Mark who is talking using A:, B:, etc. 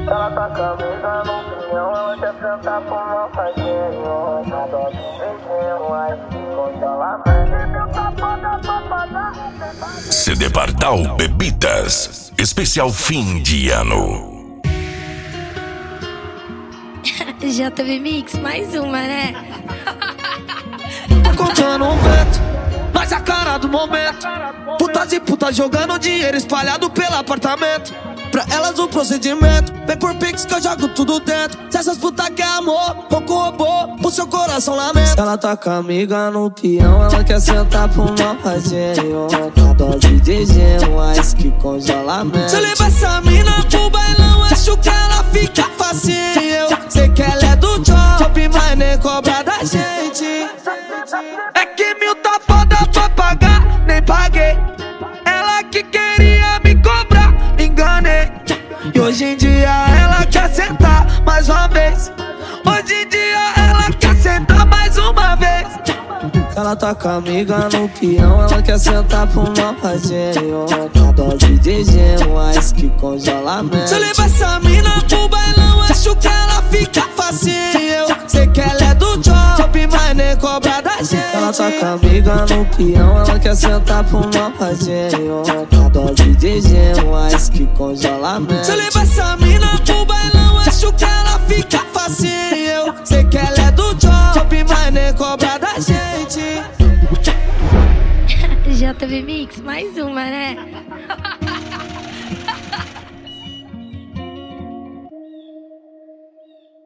A: Ela tá camisa no pinhão, ela quer sentar pro malvadinho. Na dose de beijinho, aí se congelamento.
B: CD Pardal Bebidas, especial fim de ano.
C: JB Mix, mais uma, né?
D: Tô contando um vento, mas a cara do momento. Putas e putas jogando dinheiro espalhado pelo apartamento. Pra elas o procedimento, vem por pix que eu jogo tudo dentro. Se essas putas quer amor, vou com robô, o seu coração lamenta. Ela tá com a amiga no peão, ela quer sentar pro malvadinho. Na dose de gelo, ice que congelamento. Se eu levar essa mina pro bailão, acho que ela fica facinho. Sei que ela é do job, mas nem cobra da gente. É que 1000 tá foda pra pagar, nem paguei. Ela que queria me cobrar, enganei. E hoje em dia ela quer sentar mais uma vez. Hoje em dia ela quer sentar mais uma vez. Ela tá com a amiga no peão, ela quer sentar pro malvadinho. Na dose de gelo, ice que congelamento. Se eu levar essa mina pro bailão, acho que ela fica facinho. Sei que ela é do job, mas nem cobra da gente. Ela tá com a amiga no peão, ela quer sentar pro malvadinho. Na dose de gelo, ice que congelamento. Se eu levar essa mina pro bailão, acho que ela fica facinho. Sei que ela é do job, mas nem cobra da gente.
C: JB Mix, mais uma, né?